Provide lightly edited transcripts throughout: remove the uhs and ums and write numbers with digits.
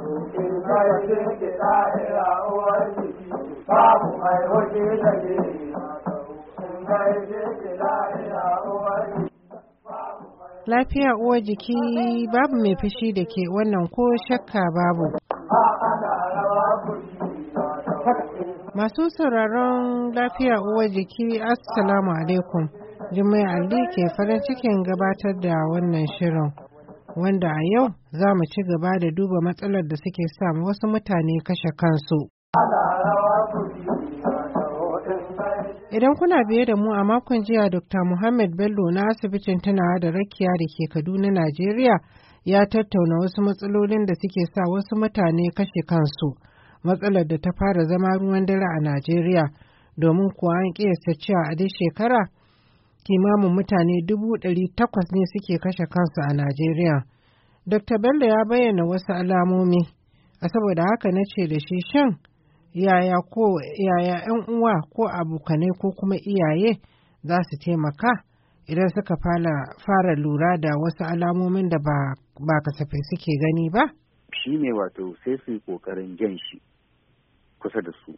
babu mai hoji da ke Lafiya uwar jiki babu mai fushi da ke wannan ko shakka babu. Masu sauraron lafiya uwar jiki Assalamu alaikum. Jummai Ali ke farin cikin gabatar da wannan shirin. Wanda a yau za mu ci gaba da duba matsalar da suke sa wasu mutane kashe kansu. Idan kuna biye da mu a makon jiya Dr. Muhammad Bello na asibitin tunawa da rakiya da ke Kaduna, Najeriya ya tattauna wasu matsalolin da suke sa wasu mutane kashe kansu. Matsalar da ta fara zama ruwan dare a Najeriya domin kuwa an kiyasta cewa a duk shekara kimanin mutane 800,000 ne suke kashe kansu a Najeriya. Dr. Bello ya bayyana wasu alamomi, a saboda haka na ce da shi shan yaya 'yan uwa ko abokanai ko kuma iyaye za su taimaka idan suka fara lura da wasu alamomin da ba kasafai suke gani ba? Shi ne wato sai su yi ƙoƙarin jan shi kusa da su,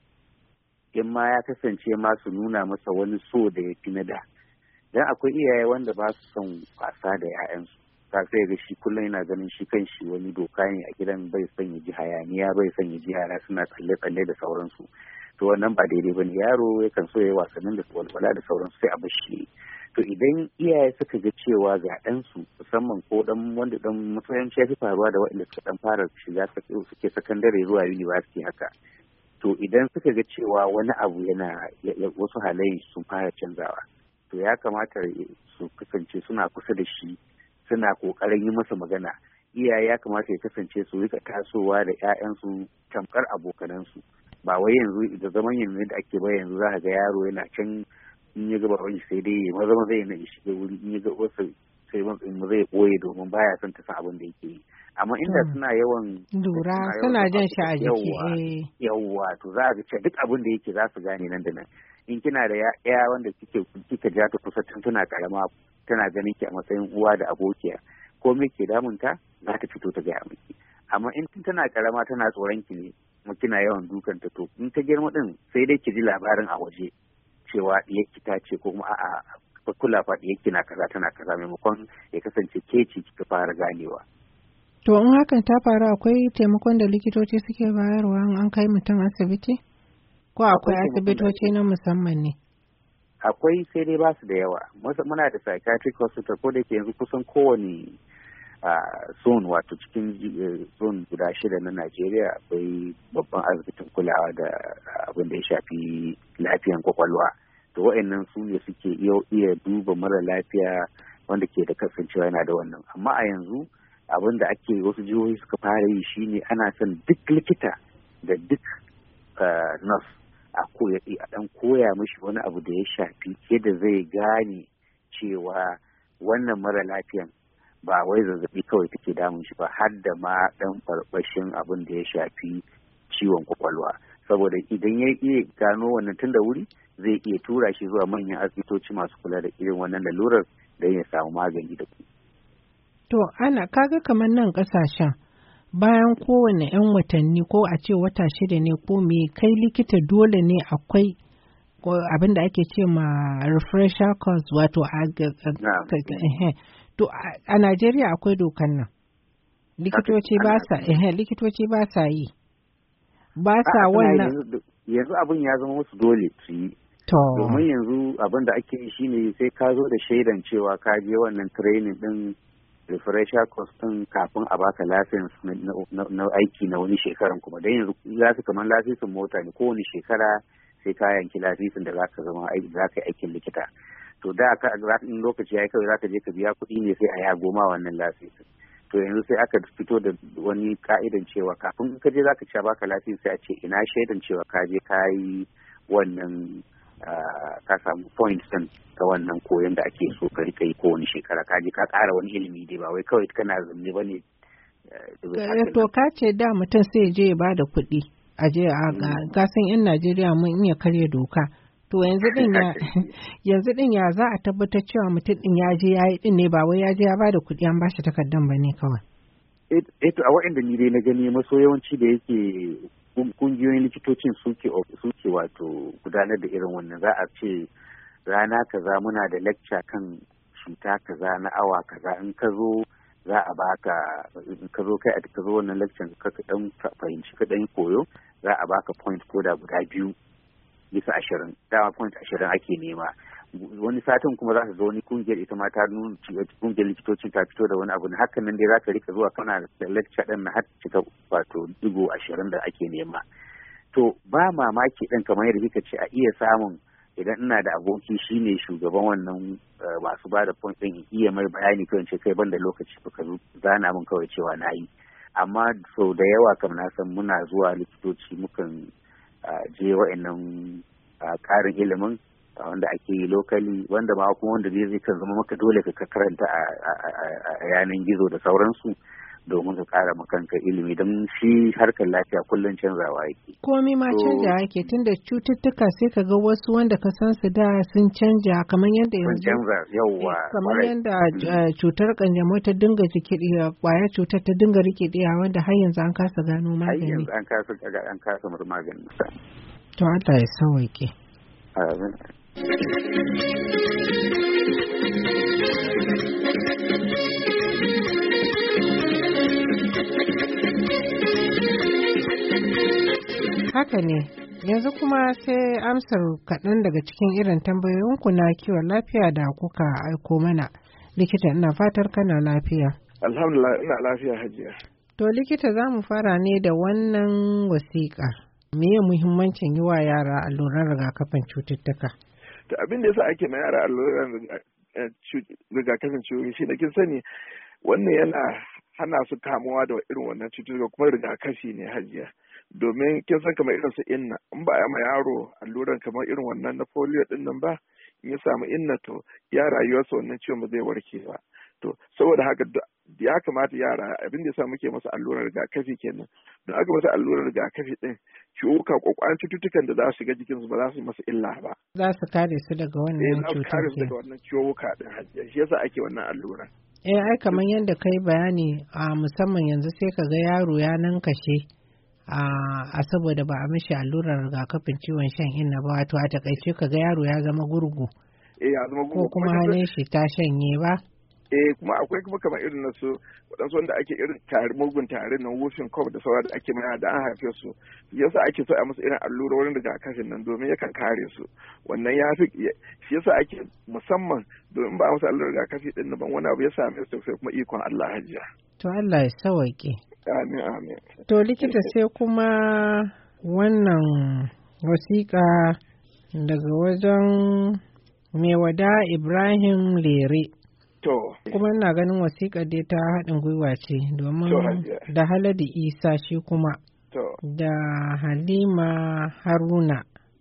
in ma ya kasance ma su nuna masa wani so da ya fi na da. Don akwai iyaye wanda ba su son wasa da 'ya'yansu. Ka sai ga shi kullum yana ganin shi kan shi wani doka ne a gidan, bai son ya ji hayaniya, bai son ya ji yara suna tsalle-tsalle da sauransu. To wannan ba daidai bane, yaro yakan so ya wasannin da walwala da sauransu sai a bar shi. To idan iyaye suka ga cewa ga ɗansu musamman ko wanda dan matsayin ya fi faruwa da waɗanda suka dan fara shiga suke sakandare zuwa university haka. To idan suka ga cewa wani abu wasu halayen sun fara canzawa, to ya kamata su kasance suna kusa da shi, suna kokarin yi masa magana. Iyaye ya kamata ya kasance su rika tasowa da 'ya'yansu tamkar abokanansu, ba wai yanzu da zaman yanzu da ake ba. Yanzu za ka ga yaro yana can, in ya ga baban sai dai ya maza zai na shiga wuri, in ya ga wasu sai zai boye domin baya son ta san abin da yake yi. Amma inda suna yawan lura, suna jan shi a jiki, yawwa to za a ga duk abin da yake za su gane nan da nan. In kina da ya wanda kika ja ta kusa tun tana karama, tana ganin ki a matsayin uwa da abokiya, ko me ke damunta za ta fito ta gaya miki. Amma in tun tana karama tana tsoron ki ne, kuma kina yawan dukanta, to in ta girma din sai dai ki ji labarin a waje cewa diyarki ta ce, ko kuma a'a kula fa diyarki na kaza tana kaza, maimakon ya kasance ke ce kika fara ganewa. To in hakan ta faru akwai taimakon da likitoci suke bayarwa an kai mutum asibiti? Ko akwai asibitoci na musamman ne? Akwai, sai dai ba su da yawa. Muna da psychiatric hospital, ko da ke yanzu kusan kowane zone, wato cikin zone guda 6 na Najeriya akwai babban asibitin kulawa da abin da ya shafi lafiyan kwakwalwa. To wa'annan su ne suke iya duba mara lafiya wanda ke da kasancewa yana da wannan. Amma a yanzu abin da ake wasu jihohi suka fara yi shine ana son duk likita da duk nurse a dan koya mishi wani abu da ya shafi yadda zai gane cewa wannan mara lafiyan ba wai zazzabi kawai take damun shi ba, har da ma dan farfashin abin da ya shafi ciwon kwakwalwa. Saboda idan ya iya gano wannan tun da wuri, zai iya tura shi zuwa manyan asibitoci masu kula da irin wannan lalurar don ya samu magani da ku. To kaga kamar nan kasashen bayan kowane 'yan watanni ko a ce wata 6 ne ko me, kai likita dole ne akwai abin da ake ce ma refresher course, wato to a Najeriya akwai dokan nan. Likitoci ba sa yi. Ba sa wannan. Yanzu abin ya zama musu dole su yi. Domin yanzu abin da ake yi shine sai ka zo da shaidan cewa ka je wannan training din refresher course din kafin a baka license na aiki na wani shekaran kuma. Dan yanzu za su kamar lasisin mota ne, kowane shekara sai ka yanki lasisin da za ka yi aikin likita. To da in lokaci ya yi kawai za ka je ka biya kuɗi ne sai a yago ma wannan lasisin. To yanzu sai aka fito da wani ka'idan cewa kafin ka je za ka ci baka lafiya, sai a ce ina shaidan cewa ka je ka yi wannan ka samu points din ta wannan koyon da ake so ka rika yi kowane shekara, ka je ka ƙara wani ilimi dai, ba wai kawai kana zanne ba ne. To ka ce da mutum sai je ya ba da kuɗi a je a gasan 'yan Najeriya mun iya karya doka. To yanzu din ya za a tabbatar cewa mutum din ya je ya yi din ne, ba wai ya je ya ba da kuɗi an ba shi takardan ba ne kawai. to a waɗanda ni dai na gani maso yawanci da yake kungiyoyin likitocin suke wato gudanar da irin wannan, za a ce rana kaza muna da lecture kan cuta kaza na awa kaza, in ka zo za a baka, ka zo wannan lecture ka dan fahimci ka dan koyo, za a baka point ko da guda 2 bisa 20, dama point 20 ake nema. Wani satin kuma za ka ga wani kungiyar ita ma ta nuna kungiyar likitocin ta fito da wani abu, hakan nan dai za ka rika zuwa kana da lecture din na har cika wato 20 da ake nema. To ba mamaki din kamar yadda kika ce a iya samun, idan ina da aboki shine shugaban wannan masu ba da point din, iya mai bayani kawai ce kai ban da lokaci ka zana min kawai cewa na yi. Amma sau da yawa kam na san muna zuwa likitoci mukan je wa'annan ƙarin ilimin wanda ake yi lokali, wanda ma kuma wanda zai kan zama maka dole ka karanta a yanan gizo da sauransu domin ka ƙara makanka ilimi, don shi harkar lafiya kullum canzawa yake. Komi ma canja yake, tunda cututtuka sai ka ga wasu wanda ka san su da sun canja, kamar yadda yanzu kamar yadda cutar kanjamau ta dinga rikidewa, kwayar cutar ta dinga rikidewa, wanda har yanzu an kasa gano magani. Har yanzu an kasa maganin sa. To Allah ya sauke. Amin. Haka ne, yanzu kuma sai amsar kaɗan daga cikin irin tambayoyinku na kiwon lafiya da kuka aiko mana. Likita, ina fatar kana lafiya. Alhamdulillah, ina lafiya hajiya. To likita, za mu fara ne da wannan wasiƙa. Meye muhimmancin yi wa yara alluran rigakafin cututtuka? To abin da yasa ake ma yara alluran rigakafin cututtuka shi da kin sani wannan yana hana su kamuwa da irin wannan cututtuka, kuma rigakafi ne hajiya. Domin kin san kamar irin su inna, in ba a ma yaro alluran kamar irin wannan na polio din nan ba, in ya samu inna to ya rayuwarsa wannan ciwon ba zai warke ba. To saboda haka ya kamata yara, abin da yasa muke masa allurar rigakafi kenan. Don aka masa allurar rigakafi din, ciwuka kwakwaran cututtukan da za su shiga jikinsu ba za su yi masa illa ba. Za su kare su daga wannan cutar. Za su kare su daga wannan ciwuka din hajiya. Shi yasa ake wannan alluran. Ai kamar yadda kai bayani a musamman yanzu sai ka ga yaro ya nan kashe a saboda ba a mishi allurar rigakafin ciwon shan inna ba, wato a takaice ka ga yaro ya zama gurgu. Ya zama gurgu. Ko kuma hannun shi ta shanye ba. Kuma akwai kuma kamar irin na su waɗansu wanda ake irin mugun tare na whooping cough da sauran da ake mana da an haife su, yasa ake so a musu irin allurorin rigakafin nan domin yakan kare su. Wannan ya fi, shi yasa ake musamman domin ba a musu allurar rigakafi din ban wani abu ya same su sai kuma ikon Allah hajiya. To Allah ya sauke. Amin amin. To likita, sai kuma wannan wasiƙa daga wajen mai wada Ibrahim Lere. Kuma ina ganin wasiƙar dai ta haɗin gwiwa ce, domin da Haladu Isa shi kuma da Halima Haruna.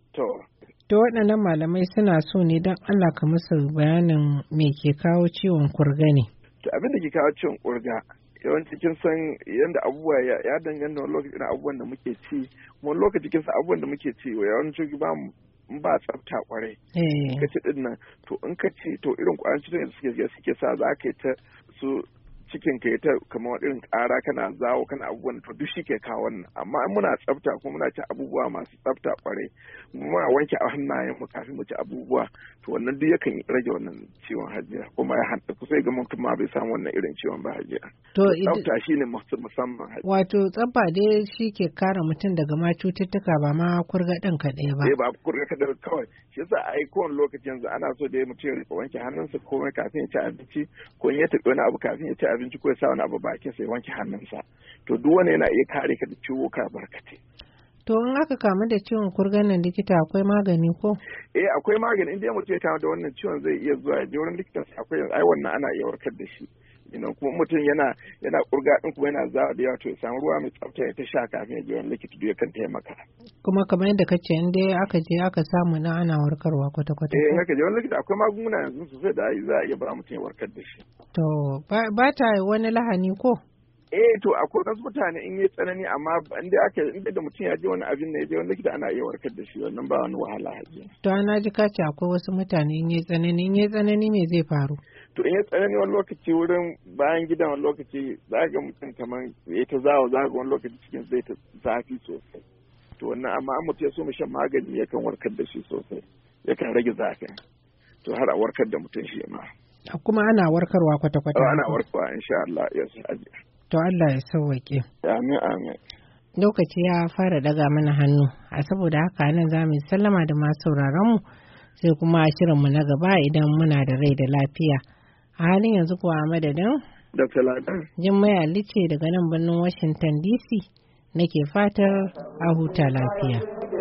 To waɗannan malamai suna so ne don Allah ka musu bayanin me ke kawo ciwon kurga ne. To abin da ke kawo ciwon kurga yawanci kin san yadda abubuwa ya danganta wani lokaci irin abubuwan da muke ci, wani lokaci kin san abubuwan da muke ci yawanci ba tsafta kwarai. Ka ci din nan, to in ka ci to irin kwayan cutar da suke sa za ka yi ta su cikin ka ta kamar irin ƙara kana zawo kana abubuwan, to duk shi ke kawo wannan. Amma in muna tsafta kuma muna ci abubuwa masu tsafta kwarai, muna wanke hannayen mu kafin mu ci abubuwa, to wannan duk yakan rage wannan ciwon hajiya, kuma ya hanta kusa ga mutum ma bai samu wannan irin ciwon ba hajiya. To tsafta shine musamman hajiya. Wato tsafta dai shi ke kare mutum daga ma cututtuka, ba ma kurgaɗin kaɗai ba. Ba kurgaɗin kawai, shi yasa a yi kowane lokaci yanzu ana so dai mutum ya rika wanke hannunsa komai kafin ya ci abinci, ko in ya taɓa wani abu kafin ya ci abinci, ko ya sa wani abu bakin sai wanke hannunsa. To duk wani yana iya kare ka da ciwuka barkatai. To in aka kamu da ciwon kurgan nan likita, akwai magani ko? Akwai magani. In dai mutum ya kamu da wannan ciwon zai iya zuwa ya je wurin likita, akwai wannan ana iya warkar da shi. Kuma mutum yana kurga din kuma yana zawa da yawa, to ya samu ruwa mai tsafta ya ta sha kafin ya je wani likita, duk yakan taimaka. Kuma kamar yadda kace in dai aka je aka samu na ana warkarwa kwata-kwata. Haka je wani likita akwai magunguna yanzu sosai da za a iya ba mutum ya warkar da shi. To ba ta wani lahani ko? To akwai wasu mutane in yi tsanani, amma inda da mutum ya je wani abin da ya je wani likita ana iya warkar da shi, wannan ba wani wahala hajiya. To ana ji kace akwai wasu mutane in yi tsanani me zai faru? to in ya tsanani wani lokaci wurin bayan gidan wani lokaci za ga mutum kamar ya ta zawo za ga wani lokaci cikin zai ta zafi sosai to wannan amma an mutum ya so mu shan magani yakan warkar da shi sosai yakan rage zafin to har a warkar da mutum shi ma kuma ana warkarwa kwata-kwata ana warkarwa insha Allah ya sa to Allah ya sauwaƙe amin amin lokaci ya fara daga mana hannu a saboda haka nan za mu sallama da masu sauraron mu sai kuma shirinmu na gaba idan muna da rai da lafiya a halin yanzu kuwa a madadin Dr. Ladan Jummai Ali ce daga nan birnin Washington DC nake fatar a huta lafiya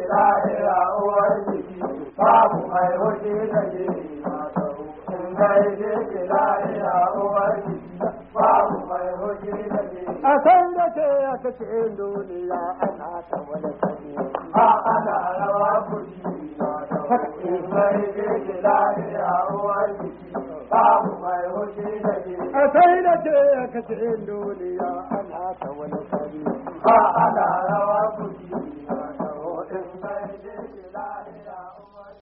a san da ke ya kace duniya ana ta wani sani a ana rawa kuri haka in sai ke lafiya uwar jiki babu mai hoji da ke a sai da ke ya kace duniya ana ta wani sani a ana rawa kuri